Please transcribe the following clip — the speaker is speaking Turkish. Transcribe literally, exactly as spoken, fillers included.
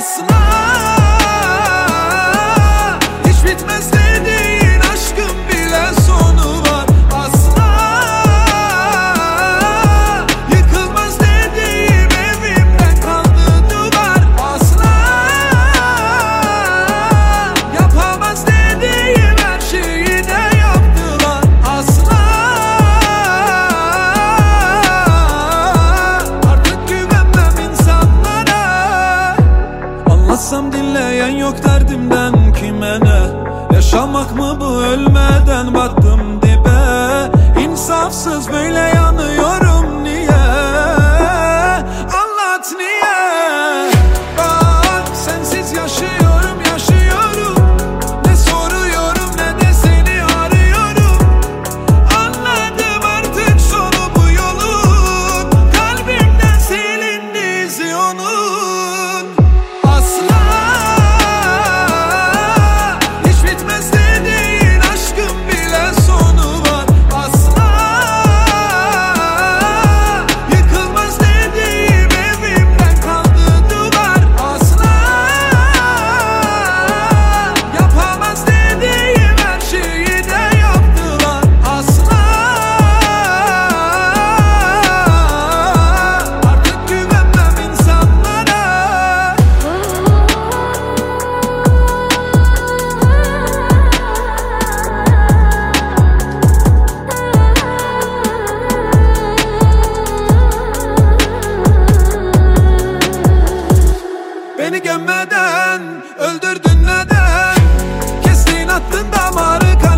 Asla hiç bitmez dediğin aşkın bile sonu var. Asla yıkılmaz dediğim evimden kaldı duvar. Asla yapamaz dediğim her şeyi de yaptılar. Asla artık güvenmem insanlara. Anlatsam dinleyen yok derdimden kime ne? Yaşamak mı bu, ölmeden battım dibe. İnsafsız böyle yanıyorum niye? Anlat niye? Bak sensiz yaşıyorum yaşıyorum. Ne soruyorum ne de seni arıyorum. Anladım artık sonu bu yolun. Kalbimden silindi izi onun. Asla hiç bitmez dediğin aşkın bile sonu var. Asla yıkılmaz dediğim evimden kaldı duvar. Asla yapamaz dediğim her şeyi de yaptılar. Asla artık güvenmem insanlara. Beni gömmeden öldürdün neden? Kestin attın damarı.